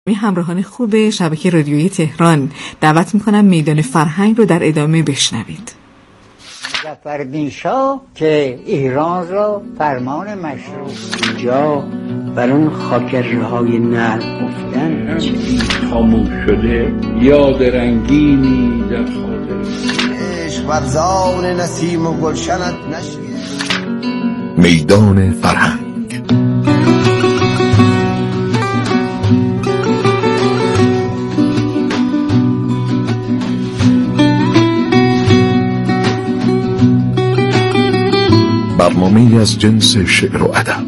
همراهان خوب شبکه رادیویی تهران دعوت میکنم میدان فرهنگ رو در ادامه بشنوید. ظفرالدین شاه که ایران را فرمان مشروع اینجا بر اون خاکرهای نرم افتن خاموش شده یاد رنگینی در خاطر عشق ورزان نسیم و گلشنت نشید. میدان فرهنگ برنامه‌ای از جنس شعر و ادب.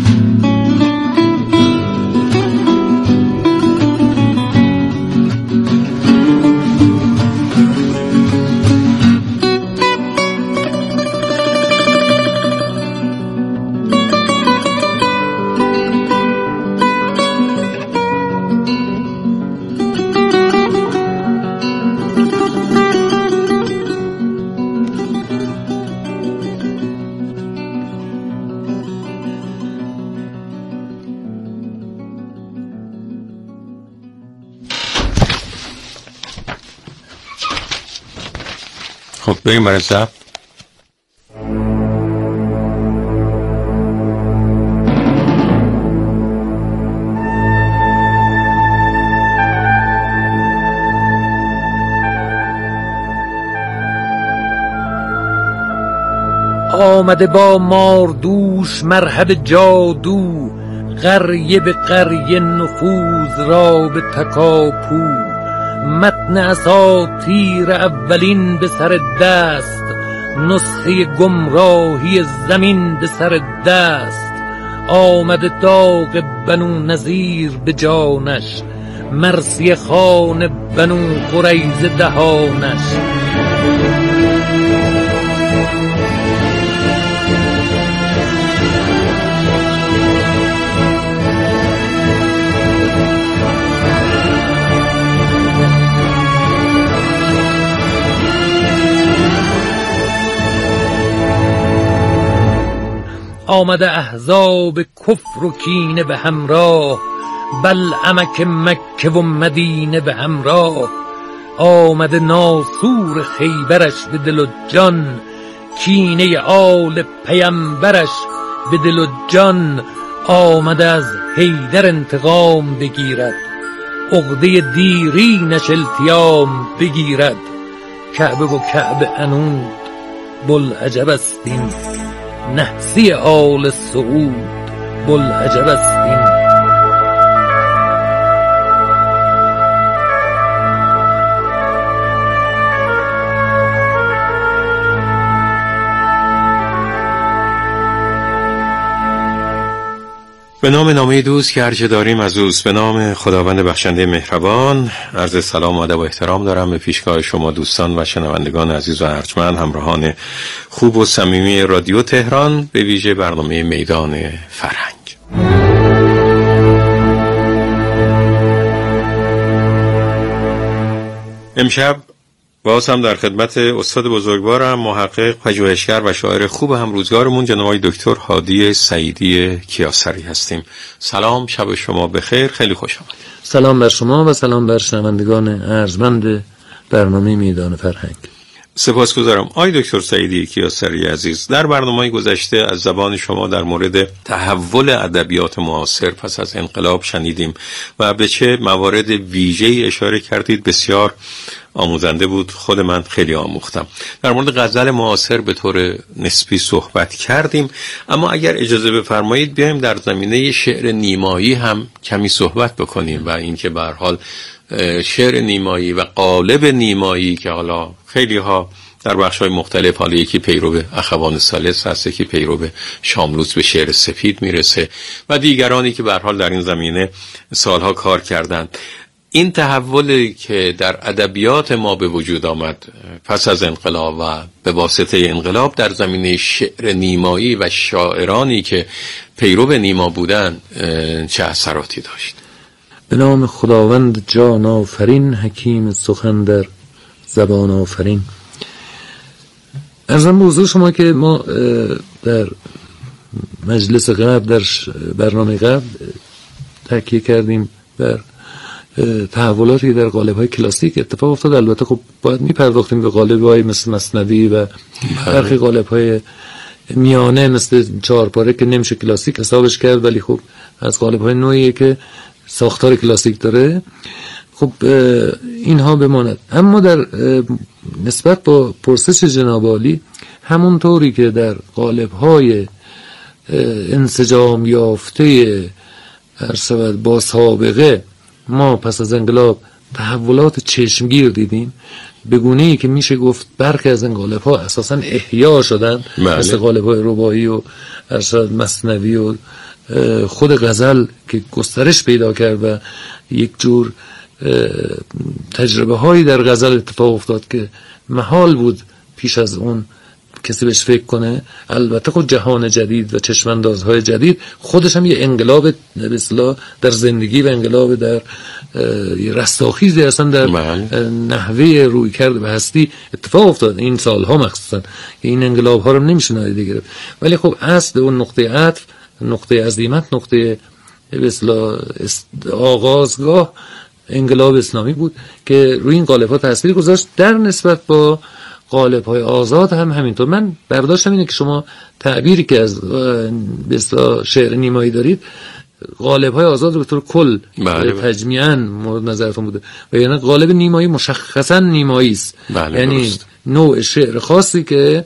خب بریم برای ضبط. آمده با ماردوش مرهب جادو، قریه به قریه نفوذ را به تکاپو. متن اساطیر اولین به سر دست، نسخه گمراهی زمین به سر دست. آمده داغ بنو نذیر به جانش، مرثیه خان بنو قریظه دهانش. آمده احزاب کفر و کینه به همراه، بلعمک مکه و مدینه به همراه. آمده ناسور خیبرش به دل و جان، کینه آل پیمبرش به دل و جان. آمده از حیدر انتقام بگیرد، عقده دیرینش التیام بگیرد. کعبه و کعبه عنود بوالعجب است این، نحسی آل سعود بوالعجب است این. به نام نامه دوست که هرچه داریم از اوست، به نام خداوند بخشنده مهربان. عرض سلام و ادب و احترام دارم به پیشگاه شما دوستان و شنوندگان عزیز و ارجمند، همراهان خوب و صمیمی رادیو تهران، به ویژه برنامه میدان فرهنگ. امشب باز هم در خدمت استاد بزرگوارم، محقق، پژوهشگر و شاعر خوب هم روزگارمون، جناب دکتر هادی سعیدی کیاسری هستیم. سلام، شب شما بخیر، خیلی خوش آمدید. سلام بر شما و سلام بر شنوندگان ارجمند برنامه میدان فرهنگ. سپاسگزارم. آقای دکتر سعیدی کیاسری عزیز، در برنامه‌های گذشته از زبان شما در مورد تحول ادبیات معاصر پس از انقلاب شنیدیم و به چه موارد ویژه‌ای اشاره کردید. بسیار آموزنده بود، خود من خیلی آموختم. در مورد غزل معاصر به طور نسبی صحبت کردیم، اما اگر اجازه بفرمایید بیایم در زمینه شعر نیمایی هم کمی صحبت بکنیم و اینکه به هر حال شعر نیمایی و قالب نیمایی که حالا خیلی ها در بخش‌های مختلف، حالا یکی پیرو اخوان ثالث هست، یکی پیرو شاملوز به شعر سفید میرسه و دیگرانی که به هر حال در این زمینه سالها کار کردند. این تحولی که در ادبیات ما به وجود آمد پس از انقلاب و به واسطه انقلاب در زمینه شعر نیمایی و شاعرانی که پیرو نیما بودند چه اثراتی داشت؟ به نام خداوند جان آفرین، حکیم سخن در زبان آفرین. ارزم به حضور شما که ما در مجلس قبل، در برنامه قبل تاکید کردیم بر تحولاتی در قالب‌های کلاسیک اتفاق افتاد. البته خب باید می‌پرداختیم به قالب‌های مثل مثنوی و برخی قالب‌های میانه مثل چهارپاره که نمیشه کلاسیک حسابش کرد، ولی خب از قالب‌های نوعیه که ساختار کلاسیک داره. خب اینها بماند. اما در نسبت با پرسش جناب عالی، همونطوری که در قالب‌های انسجام یافته با سابقه ما پس از انقلاب تحولات چشمگیر دیدیم، به گونه‌ای که میشه گفت برخی از این قالب‌ها اساساً احیا شدن، مثل قالب‌های رباعی و ارشاد مثنوی و خود غزل که گسترش پیدا کرد و یک جور تجربه هایی در غزل اتفاق افتاد که محال بود پیش از اون کسی بهش فکر کنه. البته خود جهان جدید و چشماندازهای جدید خودش هم یه انقلاب به اصطلاح در زندگی و انقلاب در رستاخیزی اصلا در نحوه رویکرد به هستی اتفاق افتاد این سالها مخصوصا. این انقلاب ها رو نمیشه نادیده گرفت، ولی خب اصل اون نقطه عطف، نقطه عزیمت، نقطه به اصطلاح آغازگاه انقلاب اسلامی بود که روی این قالب‌ها تاثیر گذاشت. در نسبت با قالب‌های آزاد هم همینطور. من برداشتم اینه که شما تعبیری که از به اصطلاح شعر نیمایی دارید، قالب‌های آزاد رو به طور کل تجمیعاً مورد نظرتون بوده و یعنی قالب نیمایی مشخصاً نیمایی است، یعنی نوع شعر خاصی که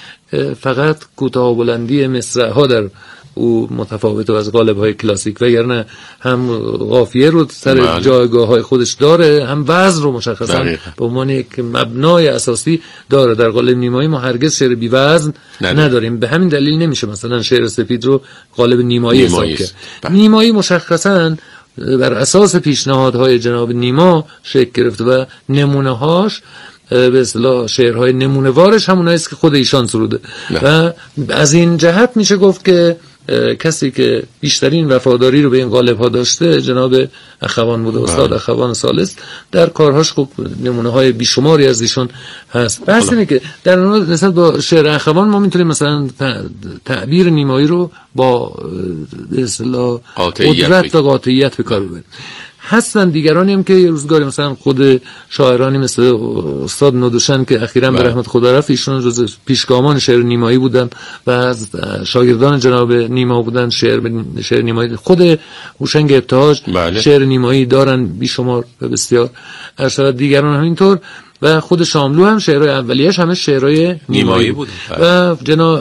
فقط کوتاه و بلندی مصرع‌ها در او متفاوته از قالب‌های کلاسیک، وگرنه هم قافیه رو سر جایگاه‌های خودش داره، هم وزن رو مشخصاً به عنوان یک مبنای اساسی داره. در قالب نیمایی ما هرگز شعر بی وزن نداریم، به همین دلیل نمیشه مثلا شعر سپید رو قالب نیمایی حساب کرد. نیمایی مشخصاً بر اساس پیشنهادهای جناب نیما شکل گرفته و نمونه‌هاش به اصطلاح شعرهای نمونه‌وارش همونایی است که خود ایشان سروده و از این جهت میشه گفت که کسی که بیشترین وفاداری رو به این قالب ها داشته جناب اخوان بوده، استاد اخوان ثالث. در کارهاش خب نمونه های بیشماری از ایشون هست. بحث اینه که در نسبت با شعر اخوان ما میتونیم مثلا تعبیر نیمایی رو با به اصطلاح قدرت و قاطعیت به کار ببریم. هستن دیگرانی هم که یه روزگاری مثلا خود شاعرانی مثل استاد نودوشن که اخیراً به رحمت خدا رفت، ایشون جزو پیشگامان شعر نیمایی بودن و از شاگردان جناب نیما بودن. شعر نیمایی خود هوشنگ ابتهاج شعر نیمایی دارن بیشمار و بسیار، ارشد دیگران همینطور و خود شاملو هم شعرهای اولیش همه شعرهای نیمایی بود و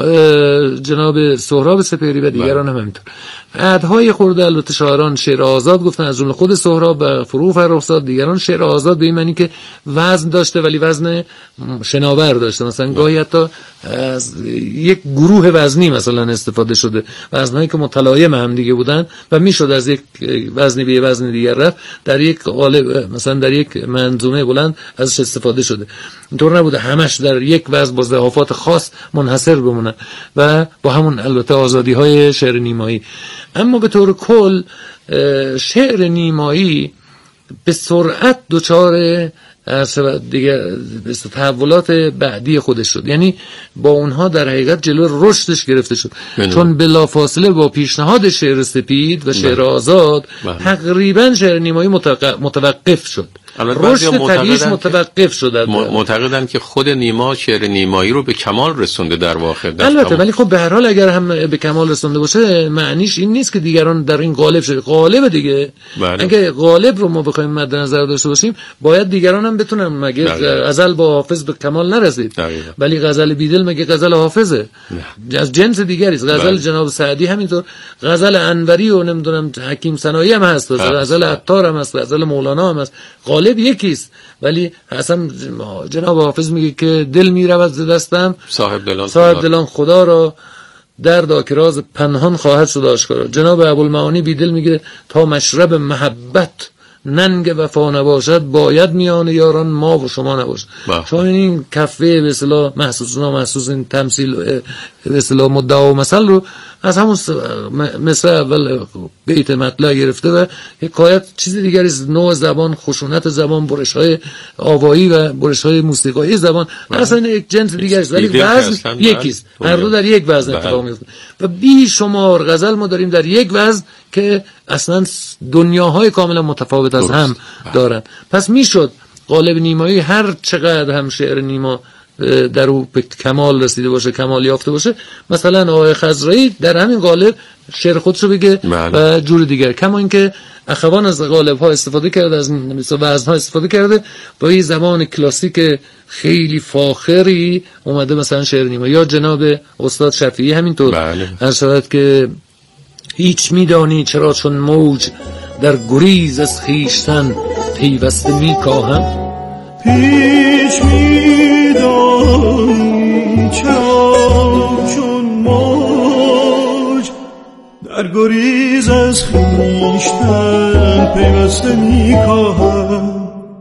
جناب سهراب سپهری و دیگران هم همینطور. عدهای خورده البته شاعران شعر آزاد گفتن، از جمله خود سهراب و فروغ فرخزاد. دیگران شعر آزاد به این معنی که وزن داشته ولی وزن شناور داشته، مثلا گاهی حتی از یک گروه وزنی مثلا استفاده شده، وزنایی که متلایم هم دیگه بودن و میشد از یک وزنی به وزن دیگر رفت، در یک قالب مثلا در یک منظومه بلند ازش استفاده شده. اینطور نبوده همش در یک وزن با ضعفات خاص منحصر بمونه و با همون البته آزادی‌های شعر نیمایی. اما به طور کل شعر نیمایی به سرعت دچار دیگه تحولات بعدی خودش شد، یعنی با اونها در حقیقت جلو رشدش گرفته شد چون بلافاصله با پیشنهاد شعر سپید و شعر آزاد تقریبا شعر نیمایی متوقف شد. رشد طبیعیش متوقف شد. معتقدن که خود نیما شعر نیمایی رو به کمال رسونده در واقع. البته ولی خب به هر حال اگر هم به کمال رسونده باشه معنیش این نیست که دیگران در این قالب شده. قالب دیگه اگه قالب رو ما بخوایم مد نظر داشته باشیم باید دیگران هم بتونن. مگه غزل با حافظ به کمال نرسید ولی غزل بیدل مگه غزل حافظه از جنس دیگری است. غزل جناب سعدی همینطور، غزل انوری و نمیدونم حکیم سنایی هم هست، غزل عطار هم هست، غزل مولانا هم هست. قالب یکیست ولی اصلا جناب حافظ میگه که دل میرود ز دستم صاحب دلان خدا را دردا که راز پنهان خواهد شد آشکارا. جناب ابوالمعانی بیدل میگه تا مشرب محبت ننگ وفا نباشد باید میان یاران ما و شما نباشد. چون این کفه به اصطلاح محسوس و نامحسوس، این تمثیل به اصطلاح مدعا و مثل رو از همون مثل اول بیت مطلع گرفته و حکایت چیز دیگری است. نوع زبان، خشونت زبان، برش‌های آوایی و برش‌های موسیقایی زبان اصلا یک جنس دیگری است، ولی وزن یکیست. هر دو در یک وزن اتفاق میفته و بی شمار غزل ما داریم در یک وزن که اصلا دنیاهای کاملا متفاوت از هم دارن. پس میشد قالب نیمایی هر چقدر هم شعر نیما در او به کمال رسیده باشه، کمال یافته باشه، مثلا آقای خضرایی در همین قالب شعر خودشو بگه و جور دیگر. کما اینکه اخوان از قالب ها استفاده کرده، از وزن ها استفاده کرده، با یه زبان کلاسیک خیلی فاخری اومده مثلا شعر نیما. یا جناب استاد شفیعی همینطور هر شود که هیچ میدانی چرا چون موج در گریز از خیشتن پیوسته میکاهم. هیچ میدانی چرا چون موج در گریز از خیشتن پیوسته میکاهم.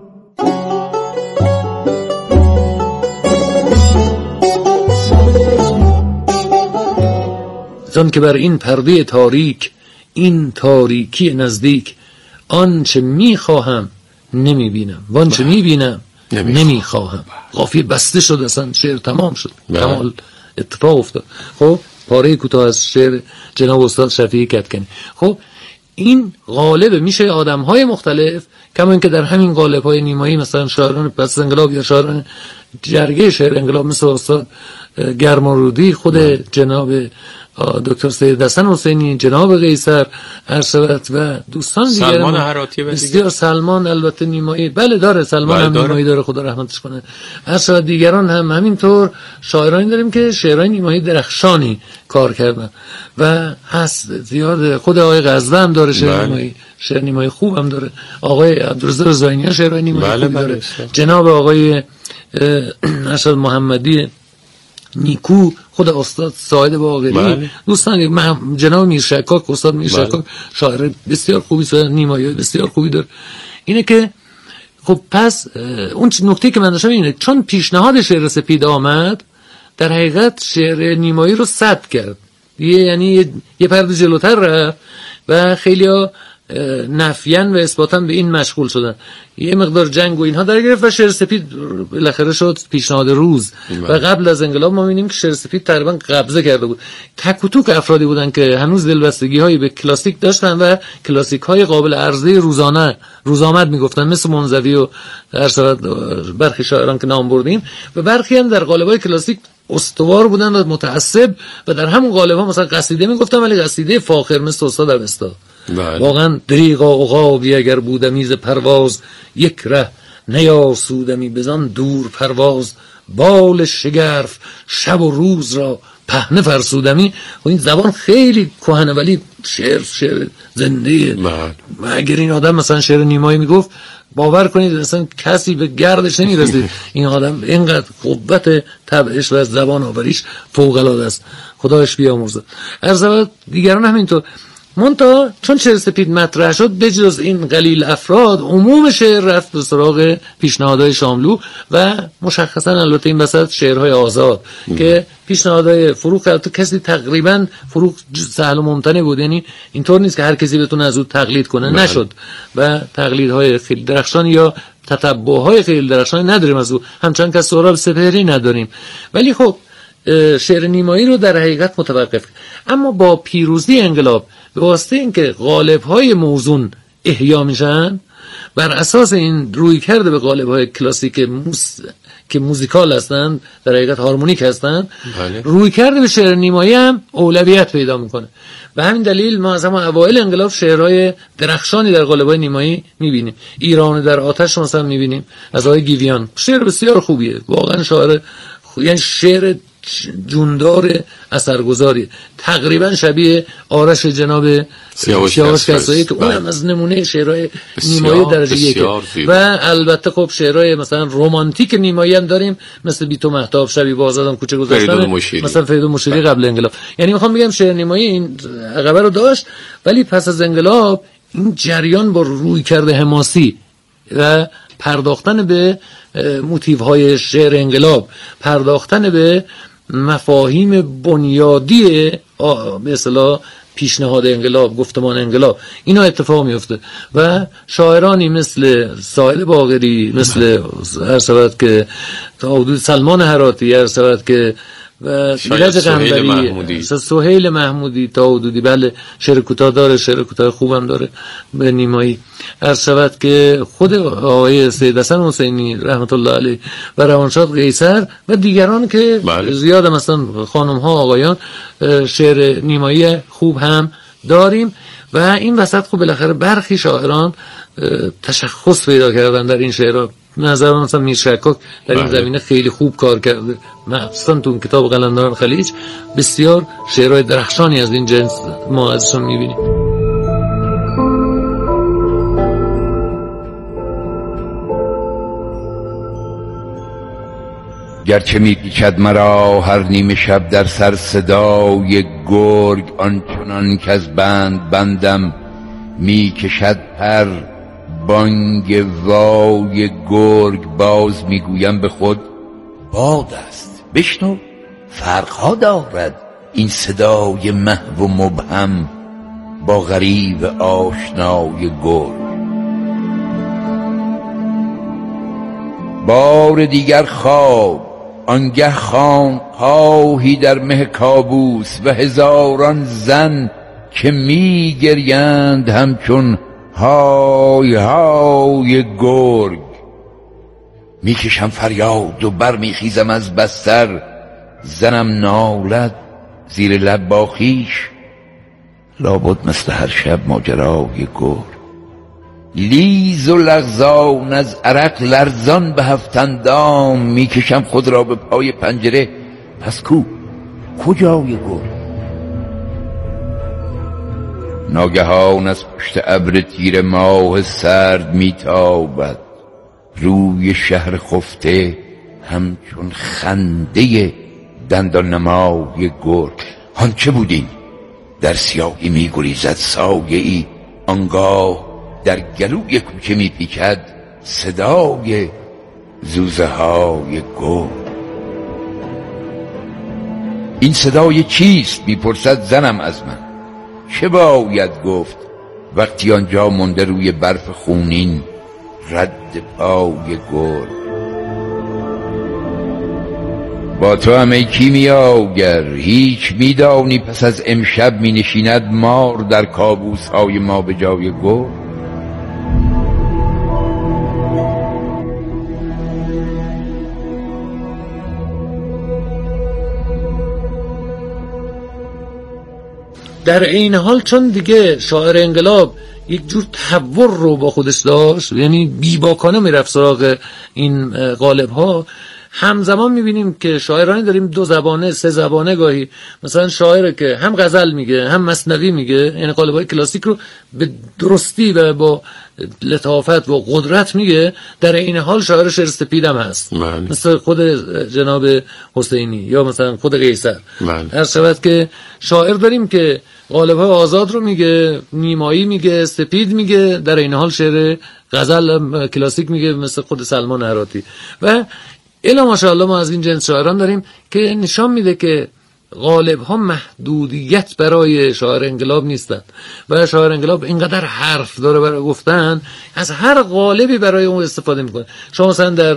زن که بر این پرده تاریک، این تاریکی نزدیک، آنچه میخواهم نمیبینم و آنچه میبینم نمیخواهم. قافیه بسته شد، اصلا شعر تمام شد، کمال اتفاق افتاد. خب پاره کوتاه از شعر جناب استاد شفیعی کدکنی. خب این غالب میشه آدم‌های مختلف، کما اینکه در همین غالب‌های نیمایی مثلا شاعران پس انقلاب یا شاعران جرگه شعر انقلاب مثل استاد گرمارودی، خود جناب دکتر سید حسن حسینی، جناب قیصر ارشد و دوستان دیگر، سلمان هراتی و بسیار، سلمان البته نیمایی بله داره، سلمان هم نیمایی داره، خدا رحمتش کنه. ارشد دیگران هم همینطور شاعرانی داریم که شعرهای نیمایی درخشانی کار کردن و هست زیاد. خود آقای غزه هم داره شعر نیمایی، شعر نیمایی خوب هم داره. آقای عبدالرزاق زاینی شعرهای نیمایی خوب داره. جناب آقای ارشد محمدی نیکو، خود استاد ساعد باقری، دوستان جناب میرشکاک، استاد میرشکاک شاعر بسیار خوبی و نیمایی بسیار خوبی داره. اینه که خب پس اون نکته که من داشتم اینه، چون پیشنهاد شعر سپید آمد در حقیقت شعر نیمایی رو سد کرد، یعنی یه پرده جلوتر رفت و خیلی‌ها نفیان و اثباتن به این مشغول شدن. یه مقدار جنگ و اینها در گرفت و شعر سپید بالاخره شد پیشنهاد روز. و قبل از انقلاب ما می‌بینیم که شعر سپید تقریبا قبضه کرده بود. تک و توک افرادی بودن که هنوز دلبستگی‌هایی به کلاسیک داشتن و کلاسیک‌های قابل عرضه روزآمد میگفتن، مثل منزوی و برخی شاعران که نام بردیم، و برخی هم در قالب‌های کلاسیک استوار بودن و متعصب و در همون قالب‌ها مثلا قصیده میگفتن، ولی قصیده فاخر مثل استاد اوستا. واقعا دریغا عقابی اگر بودمی ز پرواز، یک ره نیاسودمی بزن دور پرواز، بال شگرف شب و روز را پهنه فرسودمی. و این زبان خیلی کهنه ولی شعر زنده. اگر این آدم مثلا شعر نیمایی میگفت، باور کنید مثلا کسی به گردش نمیرسید. این آدم اینقدر قوت طبعش و زبان آوریش فوق العاده است، خدایش بیامرزه. عرض دیگران همینطور. منتها چون شعر سپید مطرح شد، بجز این قلیل افراد عموم شعر رفت به سراغ پیشنهادهای شاملو و مشخصا البته این وسط شعرهای آزاد که پیشنهادهای فروغ کرد. کسی تقریبا فروغ سهل و ممتنع بود، یعنی اینطور نیست که هر کسی بتونه از اون تقلید کنه. نشد و تقلیدهای خیلی درخشان یا تتبعهای خیلی درخشان نداریم از او، همچنان که سهراب سپهری نداریم. ولی خب شعر نیمایی رو در حقیقت متوقف. اما با پیروزی انقلاب به واسطه اینکه قالب‌های موزون احیا میشن، بر اساس این روی کرده به قالب‌های کلاسیک که موزیکال هستن، در حقیقت هارمونیک هستن، روی کرده به شعر نیمایی هم اولویت پیدا میکنه. به همین دلیل ما از همون اوایل انقلاب شعرهای درخشانی در قالب‌های نیمایی میبینیم. ایران در آتش مثلا میبینیم از آقای گیویان، شعر بسیار خوبیه، واقعا شاعر یعنی شعر جوندار اثرگذاری، تقریبا شبیه آرش جناب سیاوش کسایی که اونم از نمونه شعرهای نیمایی درجه یکه. و البته خب شعرهای مثلا رمانتیک نیمایی هم داریم، مثل بی تو مهتاب شبی بازادم کوچه گذاشتن، مثلا فریدون مشیری قبل انقلاب. یعنی میخوام بگم شعر نیمایی این عقبه رو داشت، ولی پس از انقلاب این جریان با روی کرده حماسی و پرداختن به موتیوهای شعر انقلاب، پرداختن به مفاهیم بنیادی به اصطلاح پیشنهاد انقلاب، گفتمان انقلاب، اینا اتفاق میفته و شاعرانی مثل ساحل باقری، مثل هر شود که تا حدود سلمان هراتی، هر شود که و ایرج قنبری، سهیل محمودی تا حدودی، بله شعر کوتاه داره، شعر کوتاه خوبم داره به نیمایی، هر شود که خود آقای سید حسن حسینی رحمت الله علیه و روانشاد قیصر و دیگران که زیاد مثلا خانم ها آقایان شعر نیمایی خوب هم داریم. و این وسط خب بالاخره برخی شاعران تشخص پیدا کردن در این شعرها. نظر من مثلا میر شکاک در این زمینه خیلی خوب کار کرده، مخصوصا تو کتاب قلندران خلیج بسیار شعرهای درخشانی از این جنس ما ازشون میبینیم. گرچه میپیچد مرا هر نیمه شب در سر صدای گرگ، آنچنان که از بندم میکشد پر بانگ وای گرگ، باز میگویم به خود باد است. بشنو فرقها دارد این صدای محو و مبهم با غریب آشنای گرگ. بار دیگر خواب، آنگه خانقاهی در مه کابوس و هزاران زن که میگریند همچون های های گرگ. میکشم فریاد و برمیخیزم از بستر، زنم نالد زیر لب با خویش، لابد مثل هر شب ماجرای گرگ. لیز و لغزان از عرق لرزان به هفتندام، میکشم خود را به پای پنجره، پس کجای گرگ؟ ناگهان از پشت ابر تیر ماه سرد میتابد روی شهر خفته همچون خنده دندان نمای گرگ. آن چه بودی؟ در سیاهی میگریزد سایه ای، آنگاه در گلوی کوچه میپیچد صدای زوزه های گرگ. این صدای چیست؟ میپرسد زنم از من. چه باید گفت وقتی آنجا مونده روی برف خونین رد پای گرگ؟ با تو هم ای کیمیاگر هیچ میدانی پس از امشب می نشیند مار در کابوس های ما به جای گرگ؟ در این حال چون دیگه شاعر انقلاب یک جور تحور رو با خودش داشت، یعنی بیباکانه میرفت سراغ این قالب ها، همزمان میبینیم که شاعرانی داریم دو زبانه سه زبانه، گاهی مثلا شاعر که هم غزل میگه هم مثنوی میگه، یعنی قالب‌های کلاسیک رو به درستی و با لطافت و قدرت میگه، در این حال شاعر شعر سپید هم هست مثل خود جناب حسینی یا مثلا خود قیصر. هر شود که شاعر داریم که قالب‌های آزاد رو میگه، نیمایی میگه، سپید میگه، در این حال شعر غزل کلاسیک میگه مثل خود سلمان هراتی. و الا ماشاءالله ما از این جنس شاعران داریم که نشان میده که غالب ها محدودیت برای شاعر انقلاب نیستند و شاعر انقلاب اینقدر حرف داره برای گفتن، از هر قالبی برای اون استفاده میکنه. شما مثلا در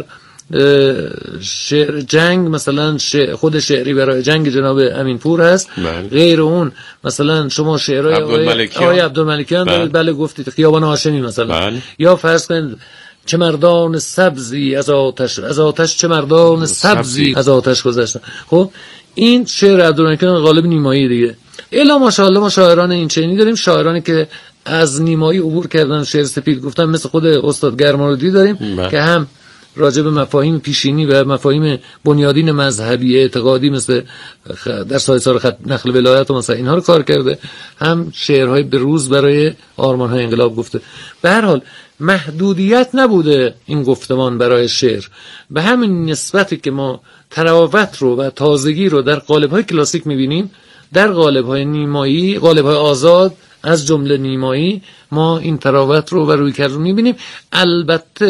شعر جنگ مثلا خود شعری برای جنگ جناب امینپور هست، غیر اون مثلا شما شعرهای آقای عبدالملکیان دارید، بله گفتید خیابان هاشمی مثلا، یا فرض کنید چه مردان سبزی از آتش چه مردان سبزی از آتش گذشتن. خب این شعر عبدالملکیان غالب نیمایی دیگه. الا ماشاءالله ما شاعران این چنینی داریم، شاعرانی که از نیمایی عبور کردن شعر سپید گفتن مثل خود استاد گرمالودی داریم که هم راجع به مفاهیم پیشینی و مفاهیم بنیادین مذهبی اعتقادی مثل در سایسار خط نقل ولایت و مثلا اینها رو کار کرده، هم شعرهای به روز برای آرمان‌های انقلاب گفته. به هر حال محدودیت نبوده این گفتمان برای شعر، به همین نسبتی که ما تراوت رو و تازگی رو در قالب‌های کلاسیک می‌بینیم، در قالب‌های نیمایی، قالب‌های آزاد از جمله نیمایی، ما این تراوت رو و رویکرد رو می‌بینیم. البته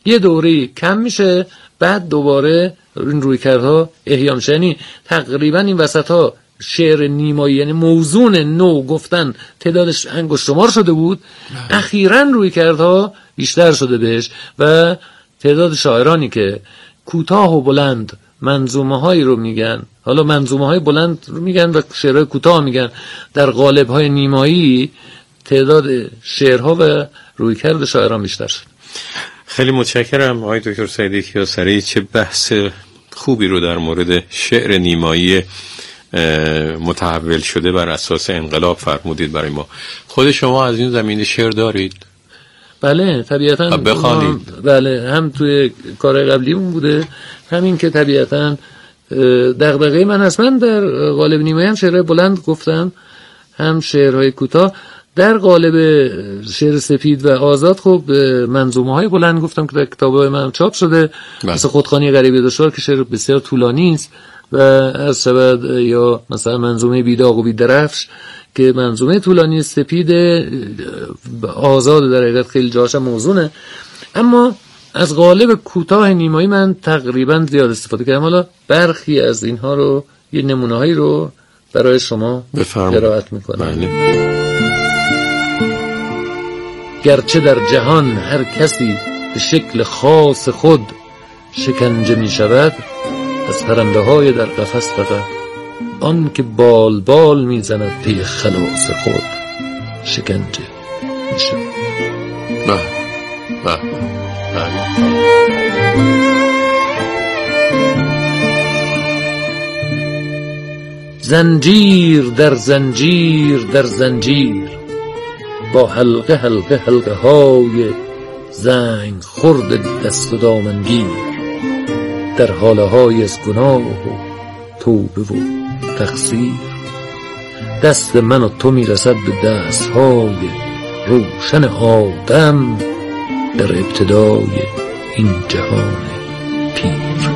یه دوره کم میشه، بعد دوباره این رویکردها احیا میشه. یعنی تقریبا این وسط‌ها شعر نیمایی، یعنی موزون نو گفتن تعدادش انگشت شمار شده بود، اخیراً رویکردها بیشتر شده بهش و تعداد شاعرانی که کوتاه و بلند منظومه‌هایی رو میگن، حالا منظومه‌های بلند رو میگن و شعرهای کوتاه میگن، در قالب‌های نیمایی تعداد شعرها و رویکرد شاعران بیشتر شد. خیلی متشکرم آقای دکتر سعیدی کیاسری، چه بحث خوبی رو در مورد شعر نیمایی متحول شده بر اساس انقلاب فرمودید برای ما. خود شما از این زمینه شعر دارید؟ بله طبیعتاً بخوانید. بله، هم توی کار قبلیمون بوده، همین که طبیعتاً دغدغه من هست. من در قالب نیمایی هم شعرهای بلند گفتم، هم شعرهای کوتاه. در قالب شعر سپید و آزاد خب منظومه های بلند گفتم که در کتاب‌های من چاپ شده، مثل خودخوانی غریبه دشوار که شعر بسیار طولانی است و از شبد، یا مثلا منظومه بیداغ و بیدرفش که منظومه طولانی، سپید آزاد در حقیقت خیلی جاش موزونه. اما از قالب کوتاه نیمایی من تقریبا زیاد استفاده کردم. حالا برخی از اینها رو، یه نمونه‌هایی رو برای شما قرائت میکنم. بله. گرچه در جهان هر کسی به شکل خاص خود شکنجه می شود، از پرنده های در قفس فقط آن که بال بال می زند پی خلاص خود شکنجه می شود. زنجیر در زنجیر در زنجیر، با حلقه حلقه حلقه های زنگ خورد دست و دامنگیر، در حاله های از گناه و توبه و تقصیر، دست من و تو میرسد به دست های روشن آدم در ابتدای این جهان پیر.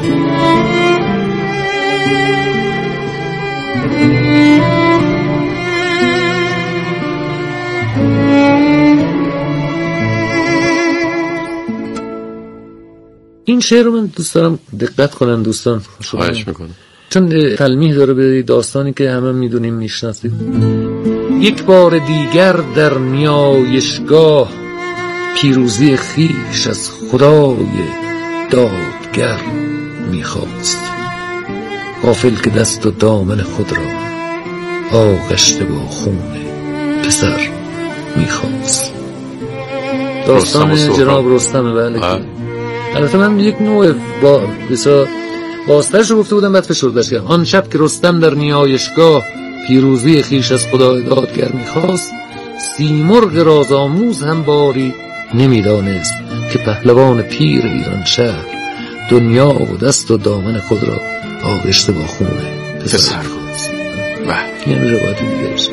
این شعر رو من دوست دارم دقت کنن دوستان، خواهش میکنم، چون تلمیح داره به داستانی که همه میدونیم میشناسیم. یک بار دیگر در نیایشگاه، پیروزی خیش از خدای دادگر میخواست، غافل که دست و دامن خود را آغشته با خون پسر میخواست. داستان جناب رستم. بله. البته من یک نوع بسیار باسترش رو گفته بودم، بعد فشردش کردم. آن شب که رستم در نیایشگاه، پیروزی خیش از خدای دادگر میخواست، سیمرغ رازآموز هم باری نمیدانست که پهلوان پیر ایران شهر دنیا و دست و دامن خود را آغشته با خون پسر خواست. این هم روایت دیگرش.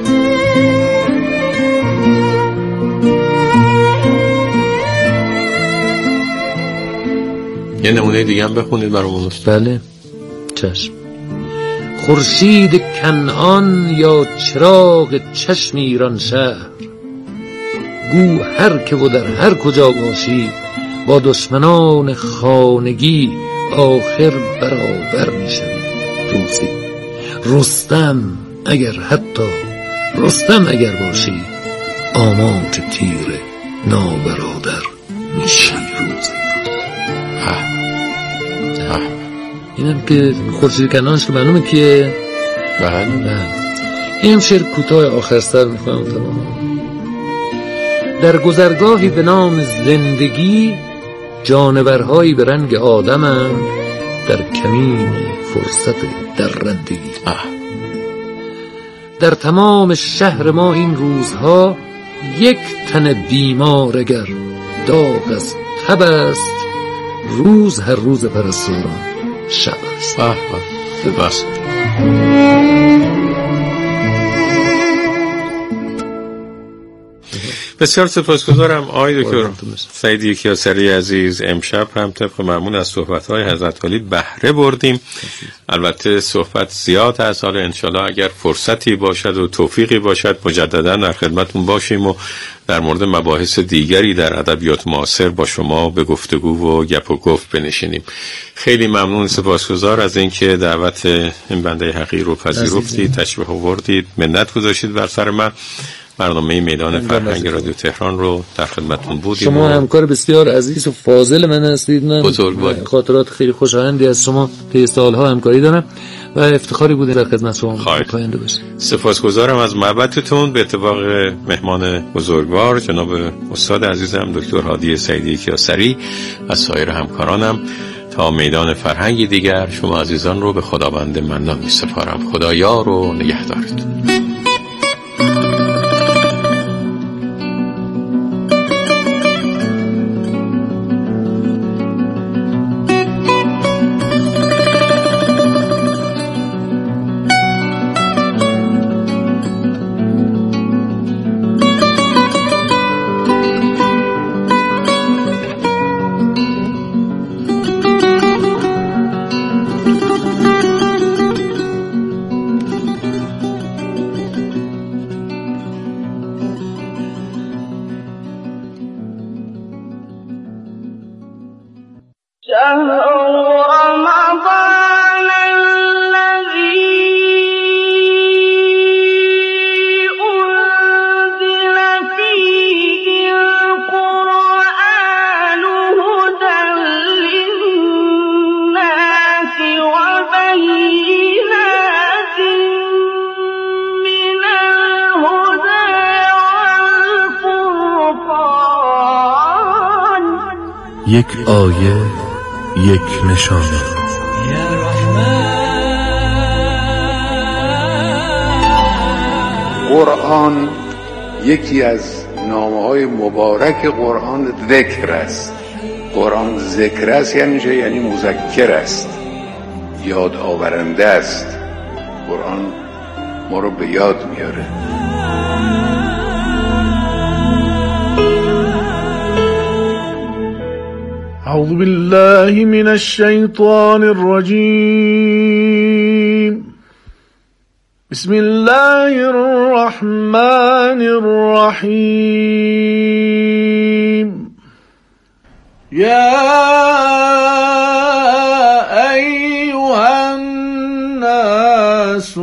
یه نمونه دیگه هم بخونید برامون. بله چشم. خورشید کنعان یا چراغ چشم ایران شهر، گو هر که و در هر کجا باشی، با دشمنان خانگی آخر برابر می شوی روزی. رستم اگر باشی، آماج تیر نابرادر می شوی روزی. اینم که خورشید کنانش که معلومه کیه. بله. اینم شعر کوتاه آخر سر میخوام. در گذرگاهی به نام زندگی، جانورهایی به رنگ آدمند، در کمین فرصت در رندگی. در تمام شهر ما این روزها، یک تن بیمار اگر داغ از تب است، روز هر روز پرستاران شب است. بس. بسیار سپاسگزارم آقای دکتر سعید کیاسری عزیز. امشب هم طبق معمول از صحبت‌های حضرت علی بهره بردیم. البته صحبت زیاد است، حالا انشالله اگر فرصتی باشد و توفیقی باشد مجددا در خدمتتون باشیم و در مورد مباحث دیگری در ادبیات معاصر با شما به گفتگو و گپ و گفت بنشینیم. خیلی ممنون، سپاسگزار از اینکه دعوت این بنده حقیر رو پذیرفتید، تشریف آوردید، منت گذاشتید بر سر من. برنامه میدان فرهنگ رادیو تهران رو در خدمتتون بودیم. شما همکار بسیار عزیز و فاضل من هستید. من خاطرات خیلی خوشایندی از شما طی سالها همکاری دارم و افتخاری بوده در خدمت شما پاینده باشم. سپاسگزارم از محبتتون. به اتفاق مهمان بزرگوار جناب استاد عزیزم دکتر هادی سعیدی کیاسری از سایر همکارانم، تا میدان فرهنگی دیگر شما عزیزان رو به خداوند منان می‌سپارم. خدا یار و نگهدارتون. یک آیه، یک نشانه. قرآن یکی از نامه‌های مبارک قرآن ذکر است. قرآن ذکر است یعنی چه؟ یعنی مذکر است، یاد آورنده است. قرآن ما رو به یاد میاره. اعوذ بالله من الشیطان الرجیم. بسم الله الرحمن الرحیم. یا ایها الناس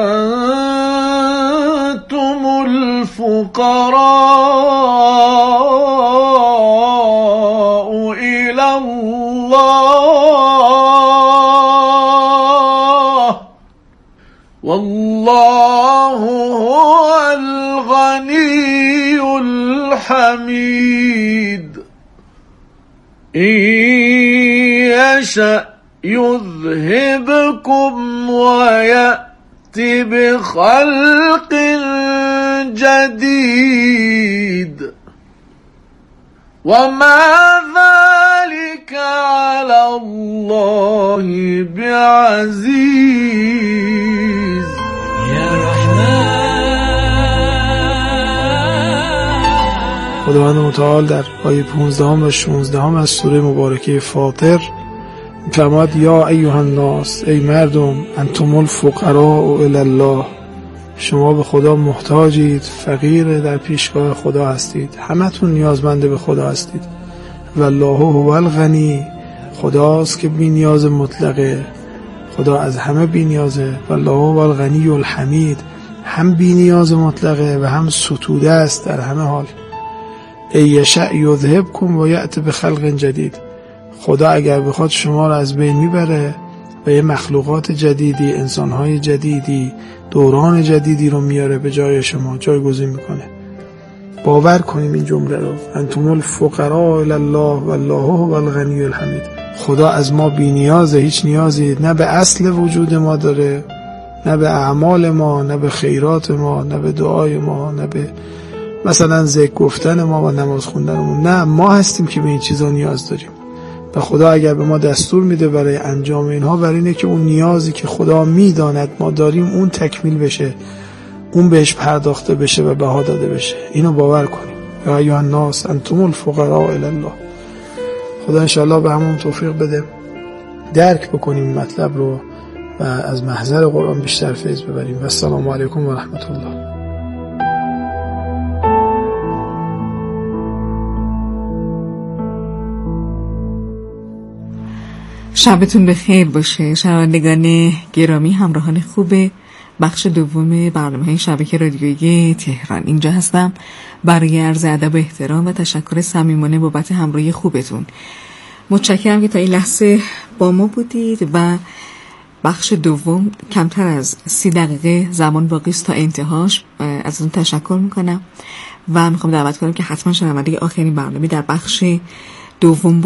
انتم الفقراء إلى الله والله هو الغني الحميد. إن يشأ يذهبكم ويأتي بخلق جديد وما ذلك على الله بعزيز. خداوند متعال در آیه 15 و 16 از سوره مبارکه فاطر فرمود یا ایها الناس، ای مردم، انتم الفقراء الی الله، شما به خدا محتاجید، فقیر در پیشگاه خدا هستید، همتون نیازمند به خدا هستید. والله هو الغنی، خداست که بی نیاز مطلقه، خدا از همه بی نیازه. والله هو الغنی الحمید، هم بی نیاز مطلقه و هم ستوده است در همه حال. ای یشأ یذهبکم و یأتی بخلق جدید، خدا اگر بخواد شما را از بین میبره و یه مخلوقات جدیدی، انسانهای جدیدی، دوران جدیدی رو میاره به جای شما، جایگزین میکنه. باور کنیم این جمله رو، انتم الفقراء الی الله والله هو الغنی الحمید. خدا از ما بی نیازه، هیچ نیازی نه به اصل وجود ما داره، نه به اعمال ما، نه به خیرات ما، نه به دعای ما، نه به مثلا ذکر گفتن ما و نماز خوندنمون. نه، ما هستیم که به این چیزا نیاز داریم. و خدا اگر به ما دستور میده برای انجام اینها، برای اینه که اون نیازی که خدا میداند ما داریم اون تکمیل بشه، اون بهش پرداخته بشه و بها داده بشه. اینو باور کنیم. یا ایها الناس انتم الفقراء الی الله. خدا انشاءالله به همون توفیق بده درک بکنیم مطلب رو و از محضر قرآن بیشتر فیض ببریم. و السلام علیکم و رحمت الله. شبتون بخیر باشه شنوندگان گرامی، همراهان خوب بخش دوم برنامه شبکه رادیویی تهران. اینجا هستم برای عرض ادب و احترام و تشکر صمیمانه بابت همراهی خوبتون. متشکرم که تا این لحظه با ما بودید و بخش دوم کمتر از 30 دقیقه زمان باقی است تا انتهاش. از اون تشکر میکنم و میخوام دعوت کنم که حتما شنونده آخرین برنامه در بخش دوم